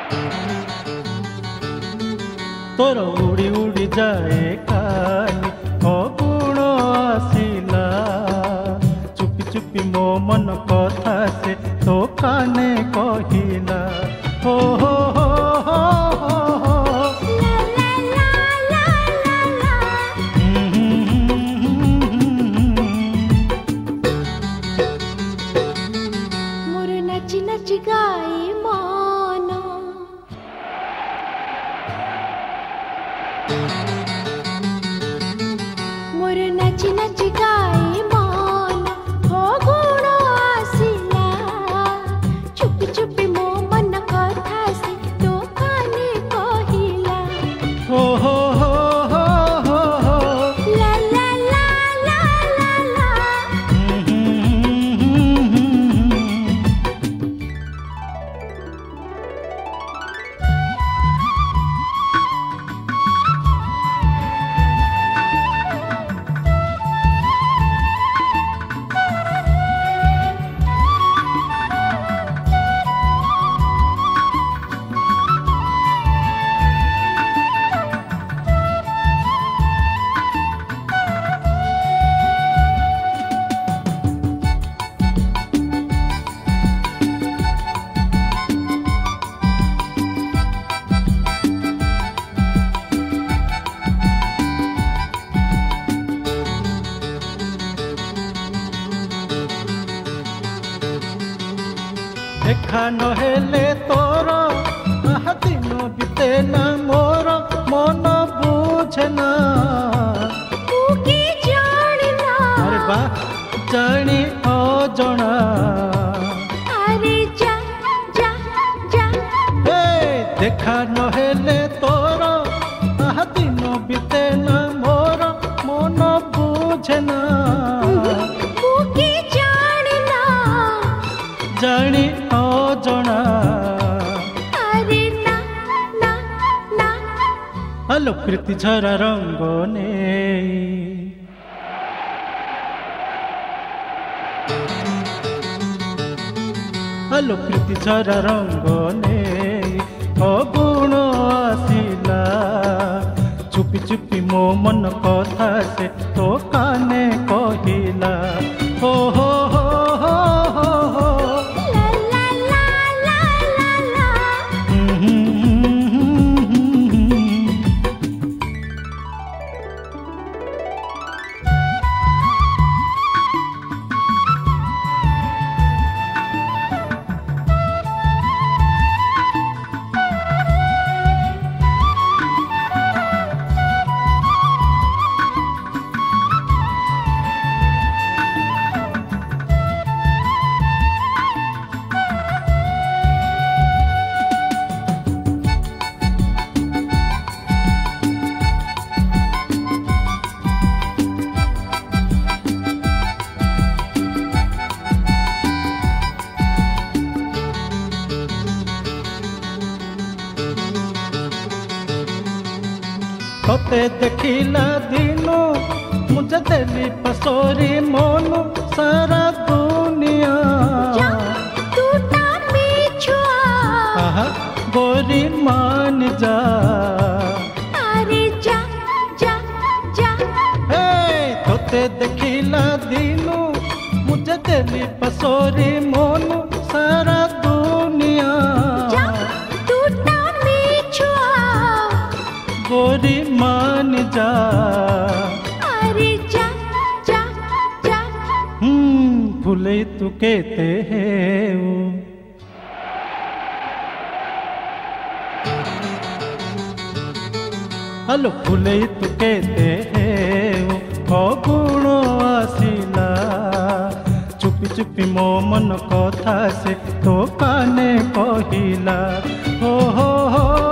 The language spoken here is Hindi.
तोर उड़ी उड़ी जाए कानी अगुण आसिला चुपी चुपी मो मन कथा से तो काने कहिला हो हो हो हो हो हो मोर नाची नाची गाए मन मोर नाची नाची गाए मन हो गुण आसिला चुपी चुपी मो मन कथा से तो काने कहिला हो हो हो हो हो हो ला ला ला ला ला ला देखा नहेले तोर दिन बीते ना मोर मन बुझे ना तू की जानिना अरे बा जानी अजणा अरे जा जा जा हे देखा नहेले तोर दिन बीते ना मोर मन बुझे ना तू की जानिना जानी अजणा अरे ना ना ना हलो प्रीति झरा रंग ने हलो प्रीति झरा रंग ने अगुण आसिला चुपी चुपी मो मन कथा से तो काने कहिला हो हो हो हो हो हो ला ला ला ला ला ला तोते देखिला दिनो मुझे दिली पसोरी मोनू सारा दुनिया तू ना पीछुआ आहा गोरी मान जा अरे जा जा जा हे तोते देखिला दिनो मुझे दिली पसोरी मोनू सारा दुनिया तू ना पीछुआ गोरी मान जा अरे जा जा जा भूले तू कहते हैं हलो भूले तू कहते हैं अगुण आसिला चुपी चुपी मो मन कथा से तो काने कहिला हो हो हो